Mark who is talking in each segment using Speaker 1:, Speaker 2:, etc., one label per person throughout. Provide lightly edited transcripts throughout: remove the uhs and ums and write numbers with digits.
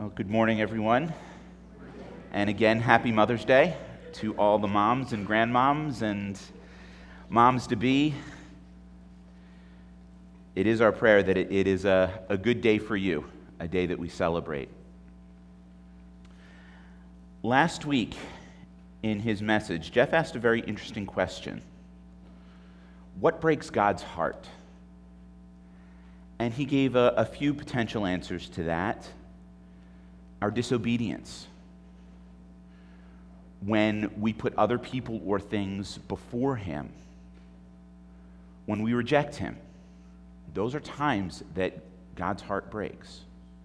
Speaker 1: Well, good morning, everyone. And again, happy Mother's Day to all the moms and grandmoms and moms-to-be. It is our prayer that it is a good day for you, a day that we celebrate. Last week, in his message, Jeff asked a very interesting question. What breaks God's heart? And he gave a few potential answers to that. Our disobedience. When we put other people or things before Him. When we reject Him. Those are times that God's heart breaks.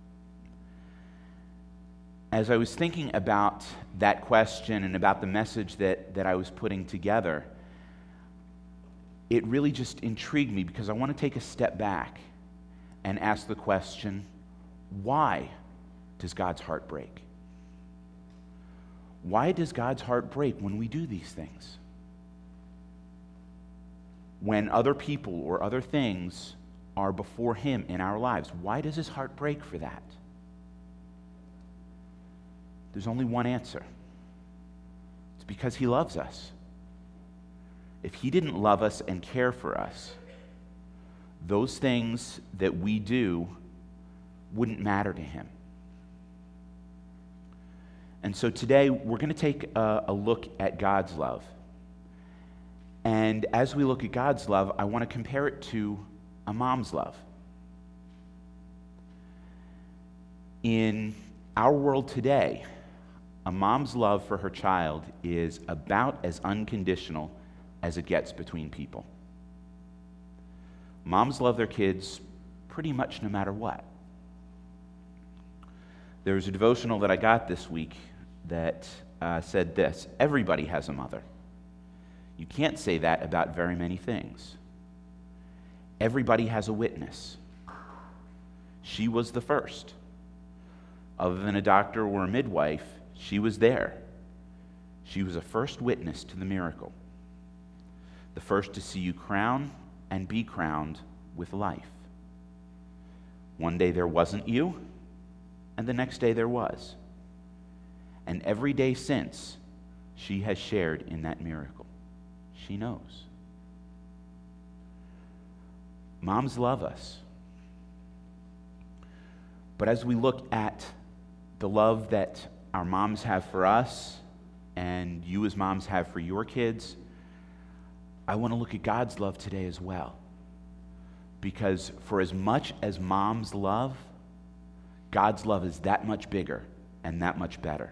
Speaker 1: As I was thinking about that question and about the message that I was putting together, it really just intrigued me because I want to take a step back and ask the question, why does God's heart break? Why does God's heart break when we do these things? When other people or other things are before Him in our lives, why does His heart break for that? There's only one answer. It's because He loves us. If He didn't love us and care for us, those things that we do wouldn't matter to Him. And so today, we're going to take a look at God's love. And as we look at God's love, I want to compare it to a mom's love. In our world today, a mom's love for her child is about as unconditional as it gets between people. Moms love their kids pretty much no matter what. There was a devotional that I got this week that said this: everybody has a mother. You can't say that about very many things. Everybody has a witness. She was the first. Other than a doctor or a midwife, she was there. She was a first witness to the miracle. The first to see you crown and be crowned with life. One day there wasn't you, and the next day there was. And every day since, she has shared in that miracle. She knows. Moms love us. But as we look at the love that our moms have for us, and you as moms have for your kids, I want to look at God's love today as well. Because for as much as moms love, God's love is that much bigger and that much better.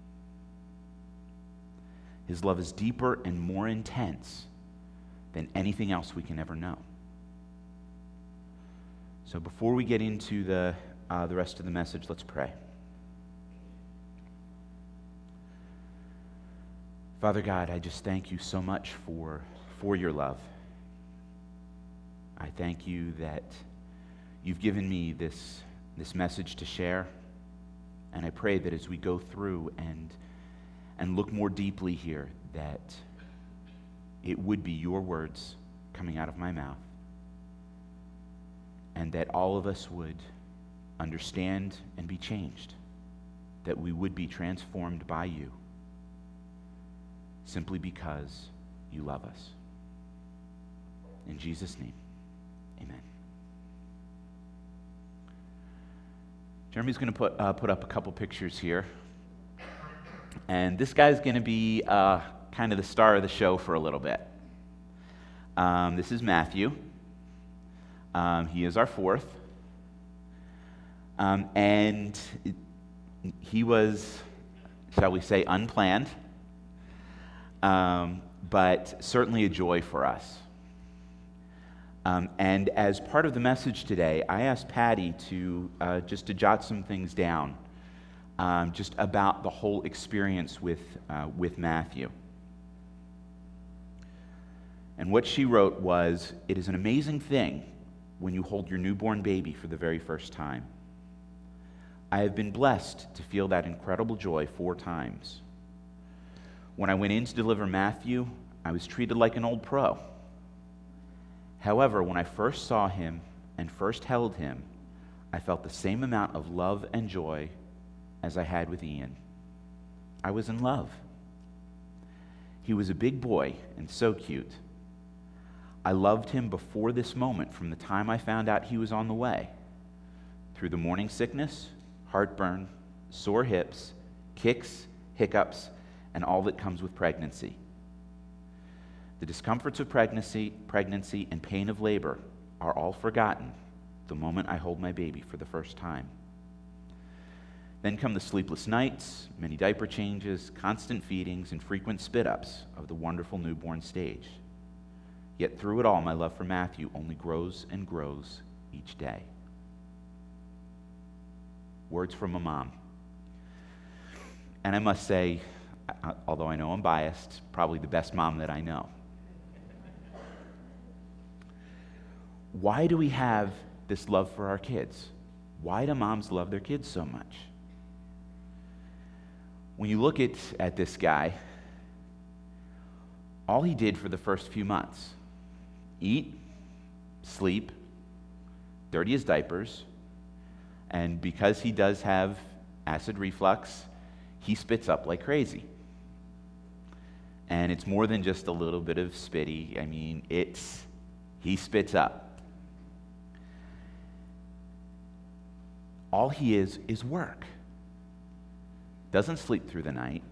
Speaker 1: His love is deeper and more intense than anything else we can ever know. So before we get into the rest of the message, let's pray. Father God, I just thank you so much for your love. I thank you that you've given me this message to share, and I pray that as we go through and look more deeply here, that it would be your words coming out of my mouth, and that all of us would understand and be changed, that we would be transformed by you, simply because you love us. In Jesus' name, amen. Jeremy's going to put up a couple pictures here. And this guy's going to be kind of the star of the show for a little bit. This is Matthew. He is our fourth. And he was, shall we say, unplanned, but certainly a joy for us. And as part of the message today, I asked Patty to jot some things down, just about the whole experience with Matthew. And what she wrote was, "It is an amazing thing when you hold your newborn baby for the very first time. I have been blessed to feel that incredible joy 4 times. When I went in to deliver Matthew, I was treated like an old pro. However, when I first saw him and first held him, I felt the same amount of love and joy as I had with Ian. I was in love. He was a big boy and so cute. I loved him before this moment from the time I found out he was on the way. Through the morning sickness, heartburn, sore hips, kicks, hiccups, and all that comes with pregnancy. The discomforts of pregnancy, and pain of labor are all forgotten the moment I hold my baby for the first time. Then come the sleepless nights, many diaper changes, constant feedings, and frequent spit-ups of the wonderful newborn stage. Yet through it all, my love for Matthew only grows and grows each day. Words from a mom. And I must say, although I know I'm biased, probably the best mom that I know. Why do we have this love for our kids? Why do moms love their kids so much? When you look at this guy, all he did for the first few months, eat, sleep, dirty his diapers, and because he does have acid reflux, he spits up like crazy. And it's more than just a little bit of spitty. I mean, he spits up. All he is work. Doesn't sleep through the night.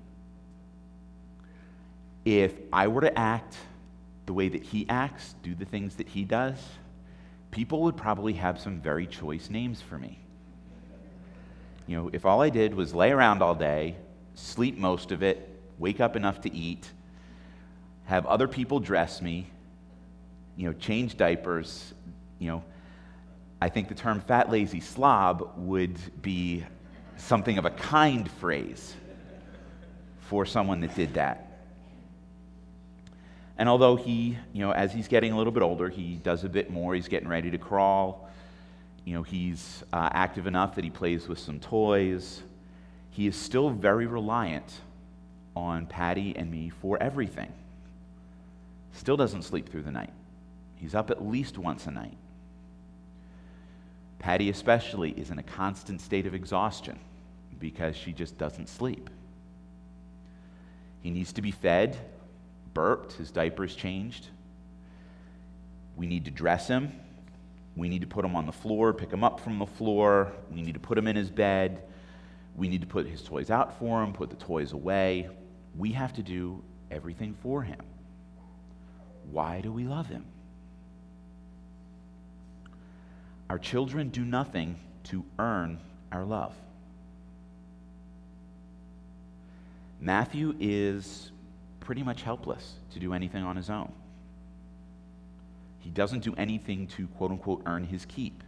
Speaker 1: If I were to act the way that he acts, do the things that he does, people would probably have some very choice names for me. You know, if all I did was lay around all day, sleep most of it, wake up enough to eat, have other people dress me, change diapers, I think the term fat, lazy slob would be something of a kind phrase for someone that did that. And although he, as he's getting a little bit older, he does a bit more. He's getting ready to crawl. He's active enough that he plays with some toys. He is still very reliant on Patty and me for everything. Still doesn't sleep through the night. He's up at least once a night. Patty especially is in a constant state of exhaustion because she just doesn't sleep. He needs to be fed, burped, his diaper's changed. We need to dress him. We need to put him on the floor, pick him up from the floor. We need to put him in his bed. We need to put his toys out for him, put the toys away. We have to do everything for him. Why do we love him? Our children do nothing to earn our love. Matthew is pretty much helpless to do anything on his own. He doesn't do anything to, quote unquote, earn his keep.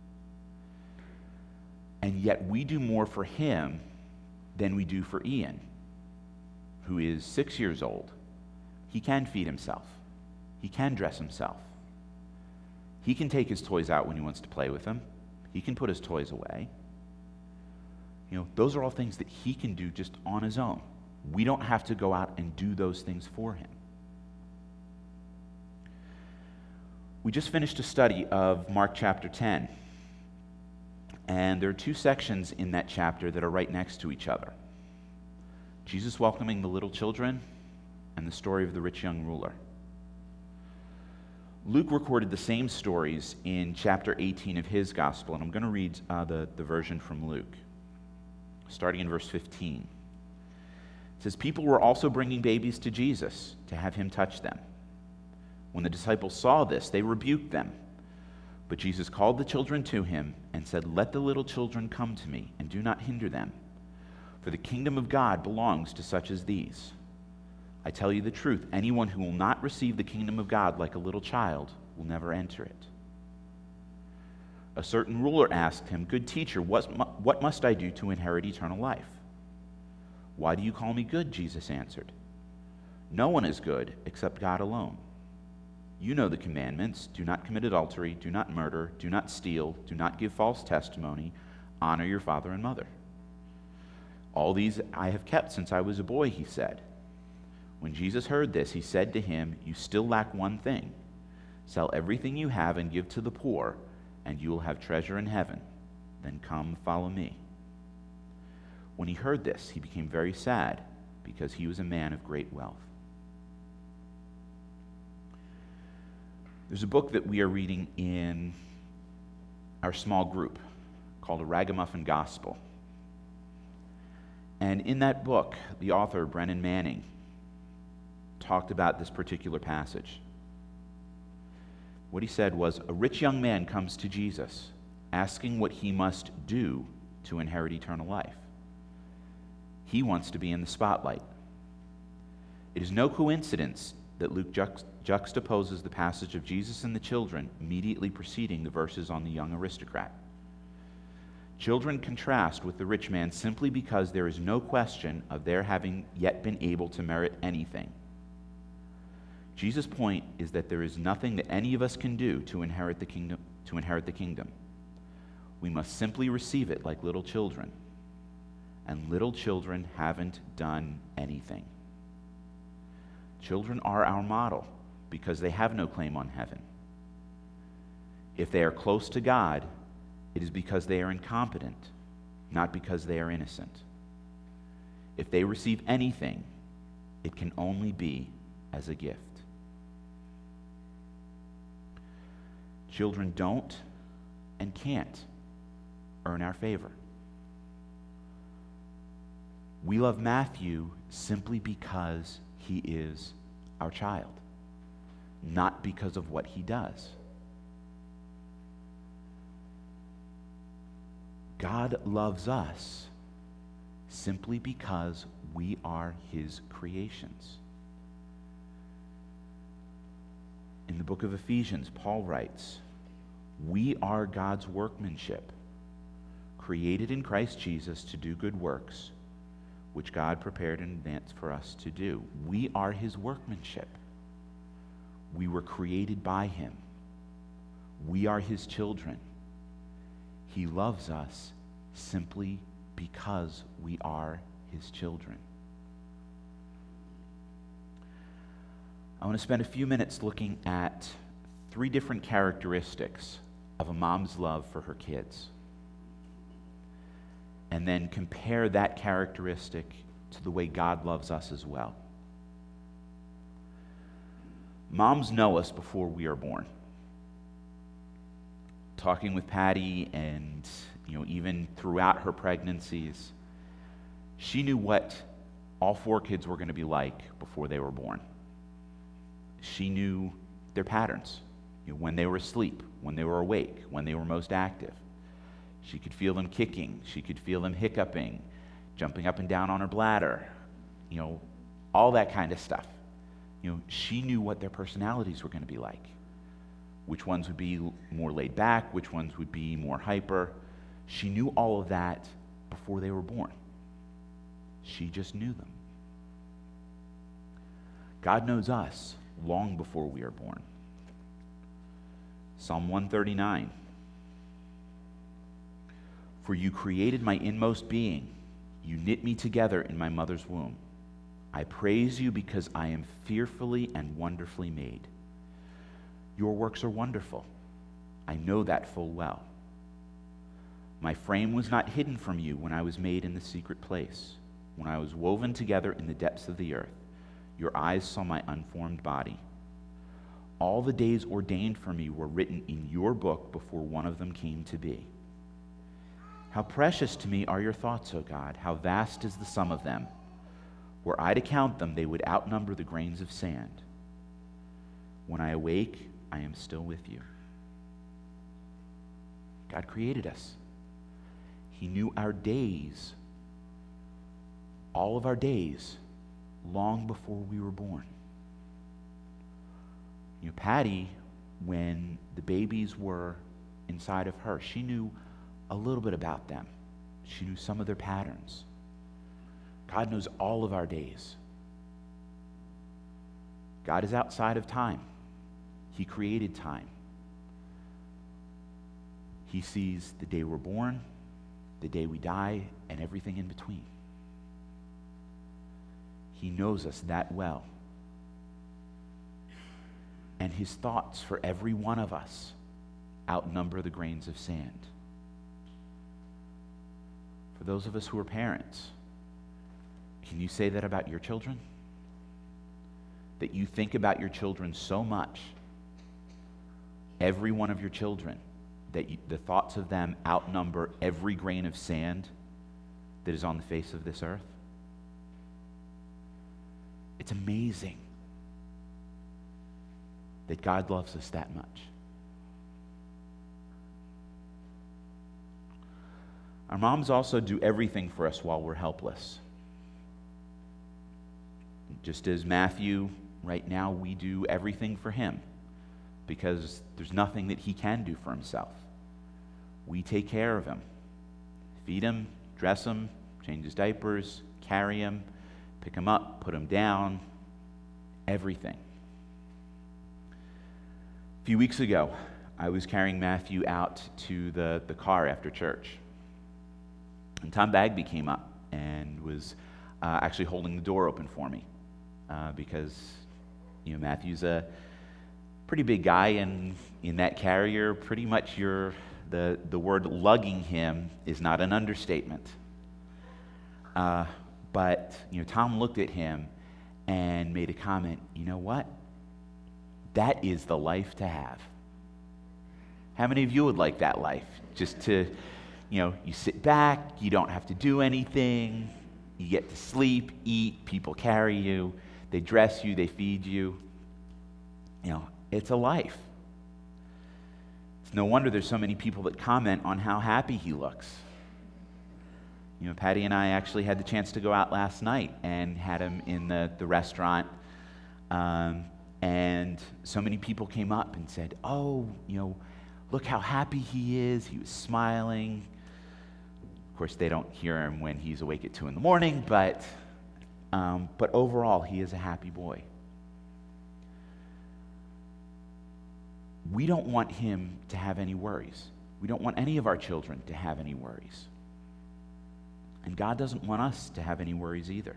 Speaker 1: And yet we do more for him than we do for Ian, who is 6 years old. He can feed himself. He can dress himself. He can take his toys out when he wants to play with them. He can put his toys away. Those are all things that he can do just on his own. We don't have to go out and do those things for him. We just finished a study of Mark chapter 10. And there are two sections in that chapter that are right next to each other. Jesus welcoming the little children and the story of the rich young ruler. Luke recorded the same stories in chapter 18 of his gospel, and I'm going to read the version from Luke, starting in verse 15. It says, "People were also bringing babies to Jesus to have him touch them. When the disciples saw this, they rebuked them. But Jesus called the children to him and said, 'Let the little children come to me, and do not hinder them, for the kingdom of God belongs to such as these. I tell you the truth, anyone who will not receive the kingdom of God like a little child will never enter it.' A certain ruler asked him, 'Good teacher, what must I do to inherit eternal life?' 'Why do you call me good?' Jesus answered. 'No one is good except God alone. You know the commandments: do not commit adultery, do not murder, do not steal, do not give false testimony, honor your father and mother.' 'All these I have kept since I was a boy,' he said. When Jesus heard this, he said to him, 'You still lack one thing. Sell everything you have and give to the poor, and you will have treasure in heaven. Then come, follow me.' When he heard this, he became very sad because he was a man of great wealth. There's a book that we are reading in our small group called A Ragamuffin Gospel. And in that book, the author, Brennan Manning, talked about this particular passage. What he said was, a rich young man comes to Jesus, asking what he must do to inherit eternal life. He wants to be in the spotlight. It is no coincidence that Luke juxtaposes the passage of Jesus and the children immediately preceding the verses on the young aristocrat. Children contrast with the rich man simply because there is no question of their having yet been able to merit anything. Jesus' point is that there is nothing that any of us can do to inherit the kingdom. We must simply receive it like little children. And little children haven't done anything. Children are our model because they have no claim on heaven. If they are close to God, it is because they are incompetent, not because they are innocent. If they receive anything, it can only be as a gift. Children don't and can't earn our favor. We love Matthew simply because he is our child, not because of what he does. God loves us simply because we are his creations. In the book of Ephesians, Paul writes, we are God's workmanship, created in Christ Jesus to do good works, which God prepared in advance for us to do. We are his workmanship. We were created by him. We are his children. He loves us simply because we are his children. I want to spend a few minutes looking at 3 different characteristics of a mom's love for her kids, and then compare that characteristic to the way God loves us as well. Moms know us before we are born. Talking with Patty and even throughout her pregnancies, she knew what all 4 kids were going to be like before they were born. She knew their patterns, when they were asleep, when they were awake, when they were most active. She could feel them kicking. She could feel them hiccuping, jumping up and down on her bladder, all that kind of stuff. She knew what their personalities were going to be like. Which ones would be more laid back, which ones would be more hyper. She knew all of that before they were born. She just knew them. God knows us long before we are born. Psalm 139. For you created my inmost being. You knit me together in my mother's womb. I praise you because I am fearfully and wonderfully made. Your works are wonderful. I know that full well. My frame was not hidden from you when I was made in the secret place, when I was woven together in the depths of the earth. Your eyes saw my unformed body. All the days ordained for me were written in your book before one of them came to be. How precious to me are your thoughts, O God. How vast is the sum of them. Were I to count them, they would outnumber the grains of sand. When I awake, I am still with you. God created us. He knew our days, all of our days, long before we were born. Patty, when the babies were inside of her, she knew a little bit about them. She knew some of their patterns. God knows all of our days. God is outside of time. He created time. He sees the day we're born, the day we die, and everything in between. He knows us that well. And his thoughts for every one of us outnumber the grains of sand. For those of us who are parents, can you say that about your children? That you think about your children so much, every one of your children, that the thoughts of them outnumber every grain of sand that is on the face of this earth? It's amazing that God loves us that much. Our moms also do everything for us while we're helpless. Just as Matthew, right now, we do everything for him because there's nothing that he can do for himself. We take care of him, feed him, dress him, change his diapers, carry him, pick him up, put him down, everything. A few weeks ago, I was carrying Matthew out to the car after church. And Tom Bagby came up and was actually holding the door open for me because, Matthew's a pretty big guy, and in that carrier, pretty much the word lugging him is not an understatement. But Tom looked at him and made a comment, you know what? That is the life to have. How many of you would like that life? Just to, you sit back, you don't have to do anything, you get to sleep, eat, people carry you, they dress you, they feed you. It's a life. It's no wonder there's so many people that comment on how happy he looks. Patty and I actually had the chance to go out last night and had him in the restaurant. And so many people came up and said, oh, look how happy he is. He was smiling. Of course, they don't hear him when he's awake at 2 a.m, but overall, he is a happy boy. We don't want him to have any worries. We don't want any of our children to have any worries. And God doesn't want us to have any worries either.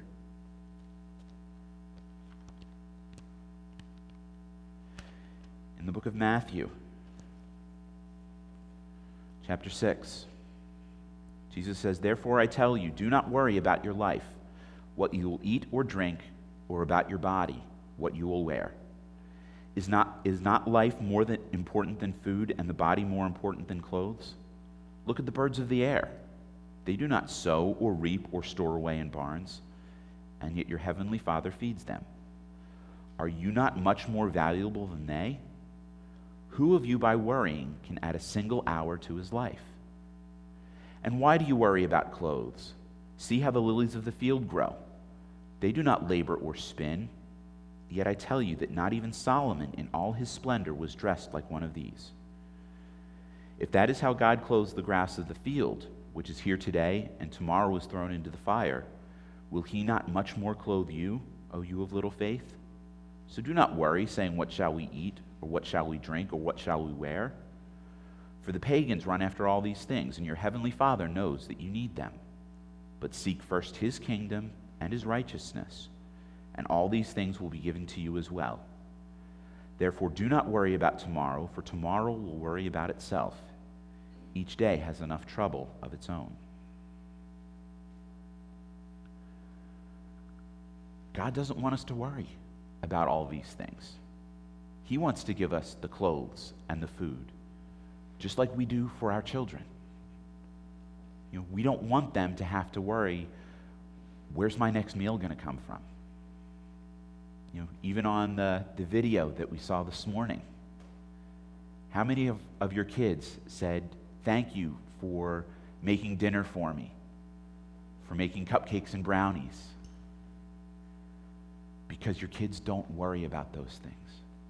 Speaker 1: In the book of Matthew, chapter 6, Jesus says, "Therefore I tell you, do not worry about your life, what you will eat or drink, or about your body, what you will wear. Is not life more important than food, and the body more important than clothes? Look at the birds of the air. They do not sow or reap or store away in barns, and yet your heavenly Father feeds them. Are you not much more valuable than they? Who of you by worrying can add a single hour to his life? And why do you worry about clothes? See how the lilies of the field grow. They do not labor or spin. Yet I tell you that not even Solomon in all his splendor was dressed like one of these. If that is how God clothes the grass of the field, which is here today and tomorrow is thrown into the fire, will he not much more clothe you, O you of little faith? So do not worry, saying, what shall we eat, or what shall we drink, or what shall we wear? For the pagans run after all these things, and your heavenly Father knows that you need them. But seek first his kingdom and his righteousness, and all these things will be given to you as well. Therefore do not worry about tomorrow, for tomorrow will worry about itself. Each day has enough trouble of its own." God doesn't want us to worry about all these things. He wants to give us the clothes and the food, just like we do for our children. We don't want them to have to worry, where's my next meal going to come from? Even on the video that we saw this morning, how many of your kids said, thank you for making dinner for me, for making cupcakes and brownies? Because your kids don't worry about those things.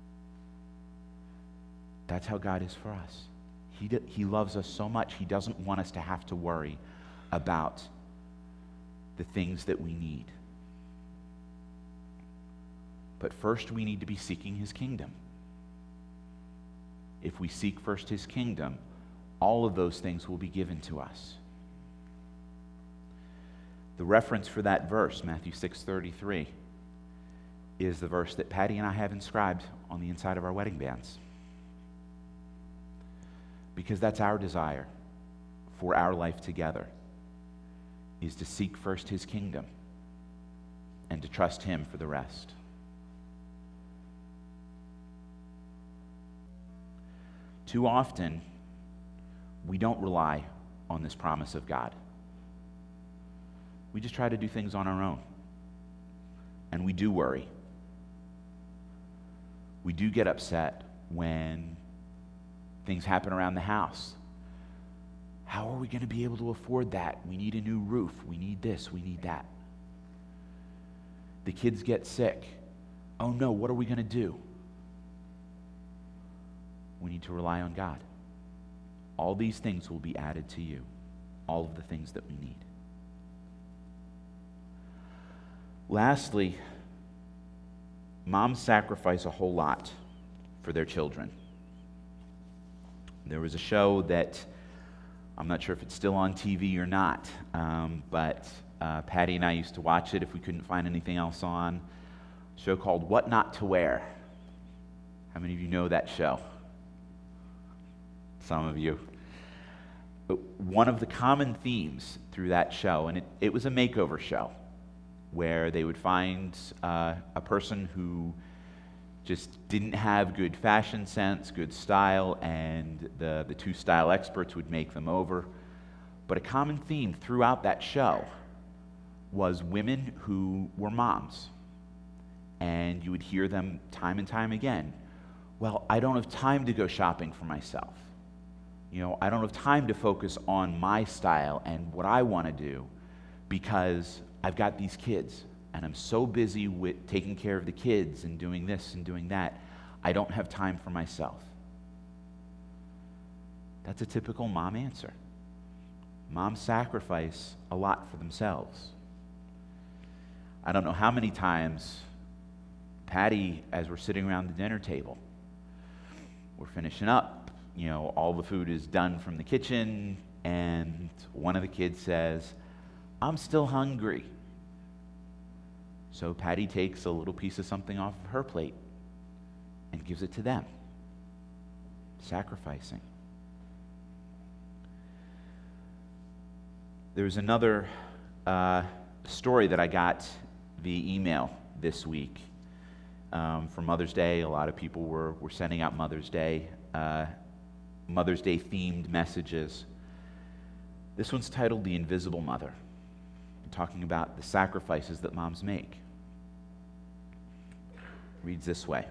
Speaker 1: That's how God is for us. He loves us so much, he doesn't want us to have to worry about the things that we need. But first, we need to be seeking his kingdom. If we seek first his kingdom, all of those things will be given to us. The reference for that verse, Matthew 6:33, is the verse that Patty and I have inscribed on the inside of our wedding bands. Because that's our desire for our life together. is to seek first his kingdom and to trust him for the rest. Too often, we don't rely on this promise of God. We just try to do things on our own. And we do worry. We do get upset when things happen around the house. How are we going to be able to afford that? We need a new roof. We need this. We need that. The kids get sick. Oh no, what are we going to do? We need to rely on God. All these things will be added to you. All of the things that we need. Lastly, moms sacrifice a whole lot for their children. There was a show that, I'm not sure if it's still on TV or not, but Patty and I used to watch it if we couldn't find anything else on. A show called What Not to Wear. How many of you know that show? Some of you. But one of the common themes through that show, and it was a makeover show, where they would find a person who just didn't have good fashion sense, good style, and the two style experts would make them over. But a common theme throughout that show was women who were moms. And you would hear them time and time again, well, I don't have time to go shopping for myself. I don't have time to focus on my style and what I want to do because I've got these kids and I'm so busy with taking care of the kids and doing this and doing that, I don't have time for myself. That's a typical mom answer. Moms sacrifice a lot for themselves. I don't know how many times Patty, as we're sitting around the dinner table, we're finishing up, all the food is done from the kitchen, and one of the kids says, I'm still hungry. So Patty takes a little piece of something off of her plate and gives it to them. Sacrificing. There's another story that I got via email this week for Mother's Day. A lot of people were sending out Mother's Day themed messages. This one's titled The Invisible Mother, talking about the sacrifices that moms make. It reads this way.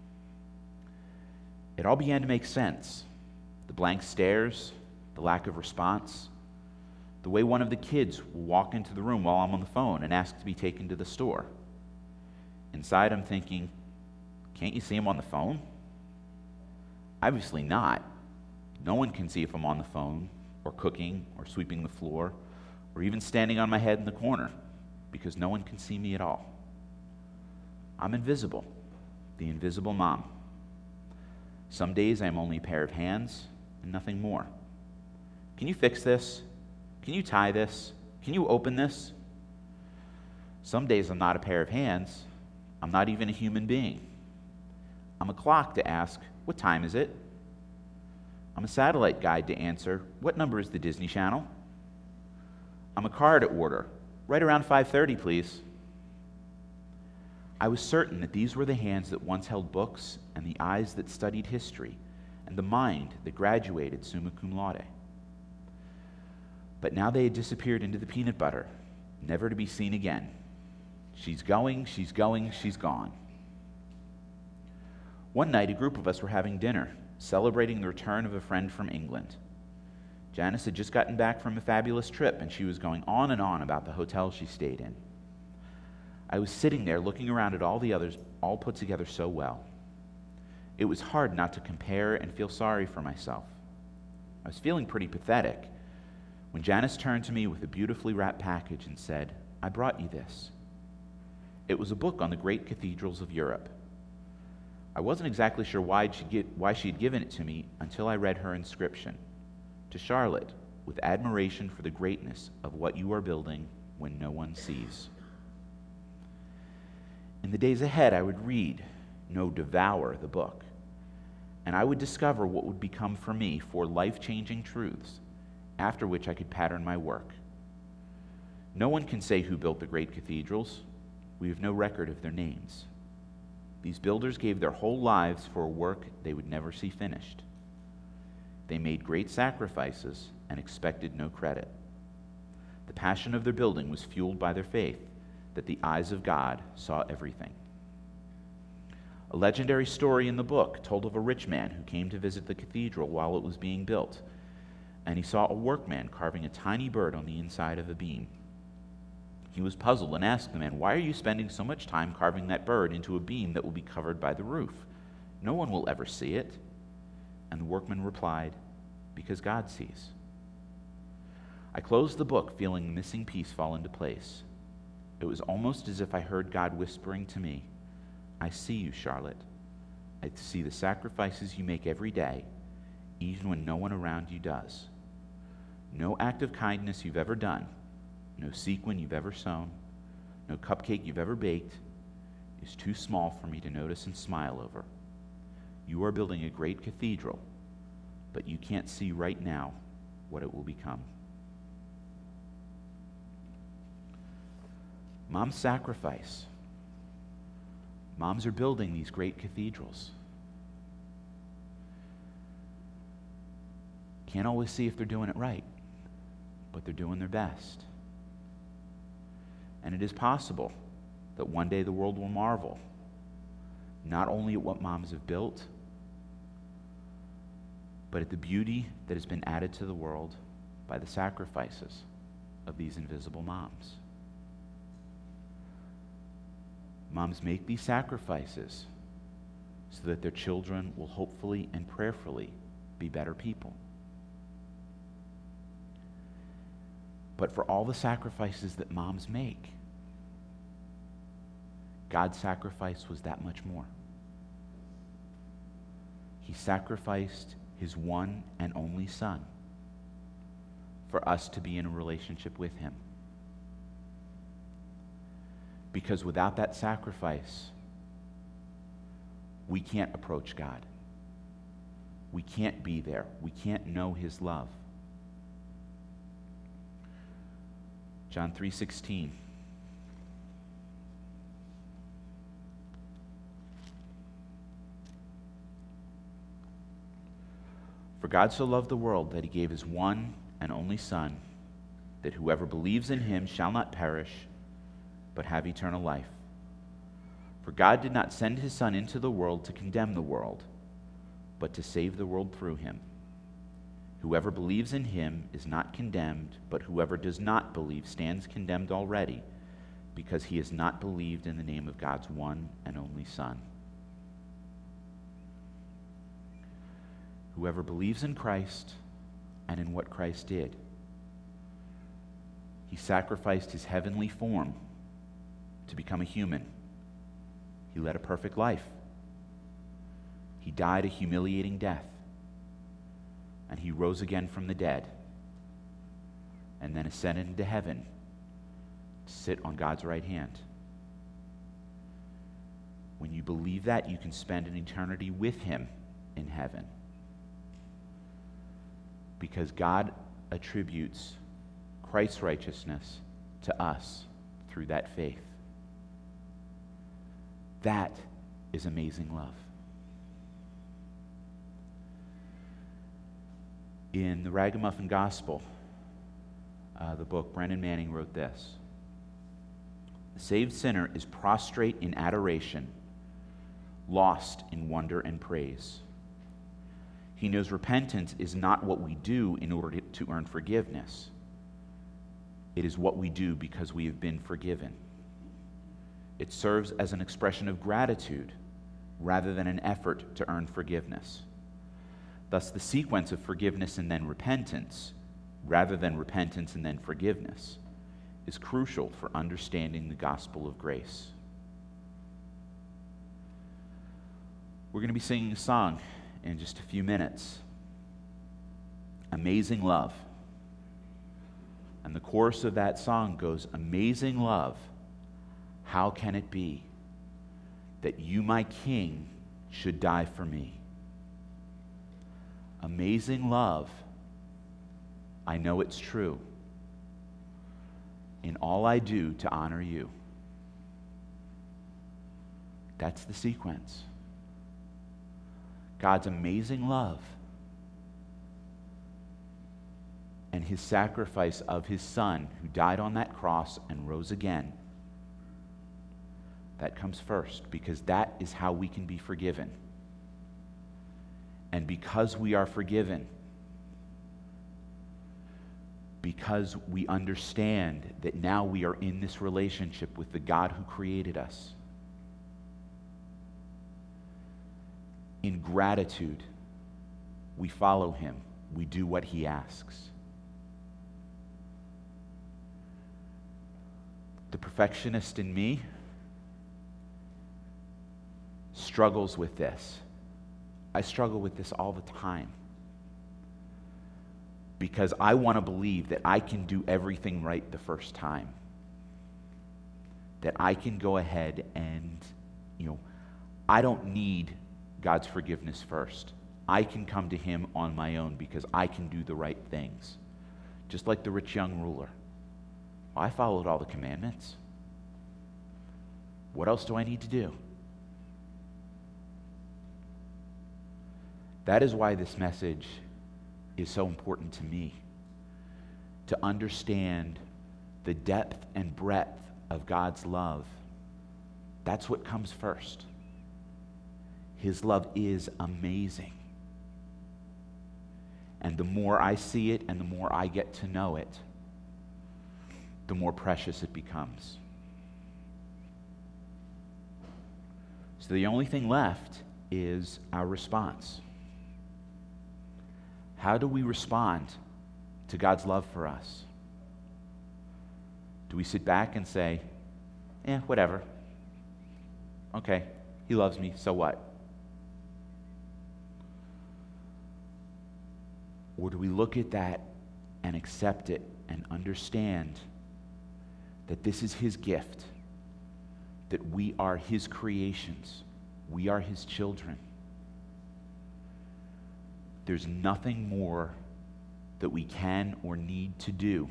Speaker 1: It all began to make sense. The blank stares, the lack of response, the way one of the kids will walk into the room while I'm on the phone and ask to be taken to the store. Inside I'm thinking, can't you see him on the phone? Obviously not. No one can see if I'm on the phone, or cooking, or sweeping the floor, or even standing on my head in the corner, because no one can see me at all. I'm invisible, the invisible mom. Some days I'm only a pair of hands and nothing more. Can you fix this? Can you tie this? Can you open this? Some days I'm not a pair of hands. I'm not even a human being. I'm a clock to ask, what time is it? I'm a satellite guide to answer, what number is the Disney Channel? I'm a car to order, right around 5:30, please. I was certain that these were the hands that once held books and the eyes that studied history and the mind that graduated summa cum laude. But now they had disappeared into the peanut butter, never to be seen again. She's going, she's gone. One night, a group of us were having dinner, celebrating the return of a friend from England. Janice had just gotten back from a fabulous trip, and she was going on and on about the hotel she stayed in. I was sitting there looking around at all the others, all put together so well. It was hard not to compare and feel sorry for myself. I was feeling pretty pathetic when Janice turned to me with a beautifully wrapped package and said, I brought you this. It was a book on the great cathedrals of Europe. I wasn't exactly sure why she had given it to me until I read her inscription. To Charlotte, with admiration for the greatness of what you are building when no one sees. In the days ahead, I would read, no, devour the book, and I would discover what would become for me 4 life-changing truths, after which I could pattern my work. No one can say who built the great cathedrals. We have no record of their names. These builders gave their whole lives for a work they would never see finished. They made great sacrifices and expected no credit. The passion of their building was fueled by their faith that the eyes of God saw everything. A legendary story in the book told of a rich man who came to visit the cathedral while it was being built, and he saw a workman carving a tiny bird on the inside of a beam. He was puzzled and asked the man, "Why are you spending so much time carving that bird into a beam that will be covered by the roof? No one will ever see it." And the workman replied, "Because God sees." I closed the book feeling the missing piece fall into place. It was almost as if I heard God whispering to me, "I see you, Charlotte. I see the sacrifices you make every day, even when no one around you does. No act of kindness you've ever done, no sequin you've ever sewn, no cupcake you've ever baked is too small for me to notice and smile over. You are building a great cathedral, but you can't see right now what it will become." Mom's sacrifice. Moms are building these great cathedrals. Can't always see if they're doing it right, but they're doing their best. And it is possible that one day the world will marvel, not only at what moms have built, but at the beauty that has been added to the world by the sacrifices of these invisible moms. Moms make these sacrifices so that their children will hopefully and prayerfully be better people. But for all the sacrifices that moms make, God's sacrifice was that much more. He sacrificed his one and only Son for us to be in a relationship with him. Because without that sacrifice, we can't approach God. We can't be there. We can't know his love. John 3:16. For God so loved the world that he gave his one and only Son, that whoever believes in him shall not perish, but have eternal life. For God did not send his Son into the world to condemn the world, but to save the world through him. Whoever believes in him is not condemned, but whoever does not believe stands condemned already, because he has not believed in the name of God's one and only Son. Whoever believes in Christ and in what Christ did, he sacrificed his heavenly form to become a human. He led a perfect life. He died a humiliating death. And he rose again from the dead, and then ascended into heaven to sit on God's right hand. When you believe that, you can spend an eternity with him in heaven, because God attributes Christ's righteousness to us through that faith. That is amazing love. In the Ragamuffin Gospel, the book, Brennan Manning wrote this: "The saved sinner is prostrate in adoration, lost in wonder and praise. He knows repentance is not what we do in order to earn forgiveness. It is what we do because we have been forgiven. It serves as an expression of gratitude rather than an effort to earn forgiveness. Thus, the sequence of forgiveness and then repentance, rather than repentance and then forgiveness, is crucial for understanding the gospel of grace." We're going to be singing a song in just a few minutes, "Amazing Love." And the chorus of that song goes, "Amazing love, how can it be that you, my King, should die for me? Amazing love, I know it's true. in all I do to honor you. That's the sequence. God's amazing love and his sacrifice of his Son who died on that cross and rose again. That comes first, because that is how we can be forgiven. And because we are forgiven, because we understand that now we are in this relationship with the God who created us, in gratitude, we follow him. We do what he asks. The perfectionist in me struggles with this. I struggle with this all the time because I want to believe that I can do everything right the first time. That I can go ahead and, I don't need God's forgiveness first. I can come to him on my own because I can do the right things. Just like the rich young ruler. I followed all the commandments. What else do I need to do? That is why this message is so important to me. To understand the depth and breadth of God's love. That's what comes first. His love is amazing. And the more I see it and the more I get to know it, the more precious it becomes. So the only thing left is our response. How do we respond to God's love for us? Do we sit back and say, whatever. Okay, he loves me, so what? Or do we look at that and accept it and understand that this is his gift, that we are his creations, we are his children. There's nothing more that we can or need to do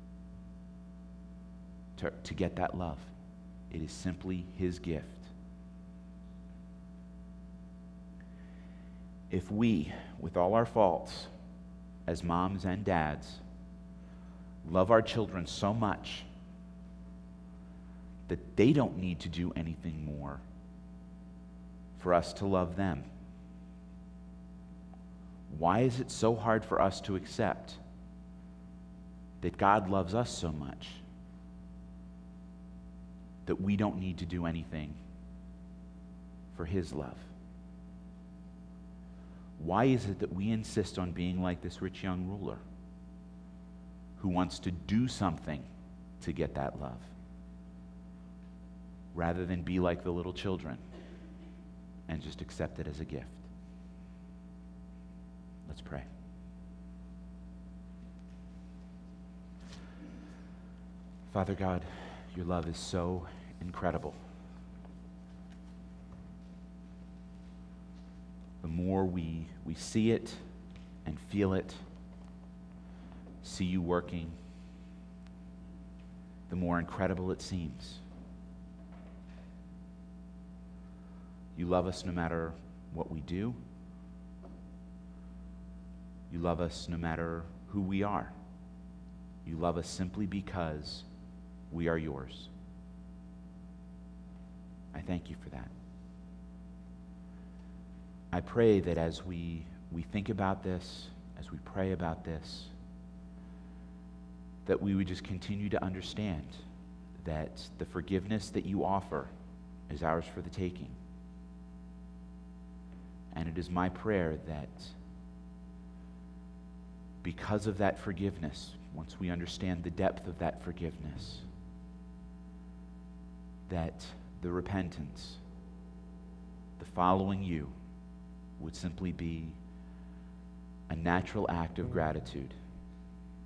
Speaker 1: to get that love. It is simply his gift. If we, with all our faults, as moms and dads, love our children so much that they don't need to do anything more for us to love them, why is it so hard for us to accept that God loves us so much that we don't need to do anything for his love? Why is it that we insist on being like this rich young ruler who wants to do something to get that love, rather than be like the little children and just accept it as a gift? Let's pray. Father God, your love is so incredible. The more we see it and feel it, see you working, the more incredible it seems. You love us no matter what we do. You love us no matter who we are. You love us simply because we are yours. I thank you for that. I pray that as we think about this, as we pray about this, that we would just continue to understand that the forgiveness that you offer is ours for the taking. And it is my prayer that because of that forgiveness, once we understand the depth of that forgiveness, that the repentance, the following you, would simply be a natural act of gratitude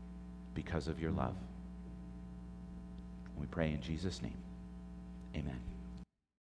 Speaker 1: because of your love. We pray in Jesus' name. Amen.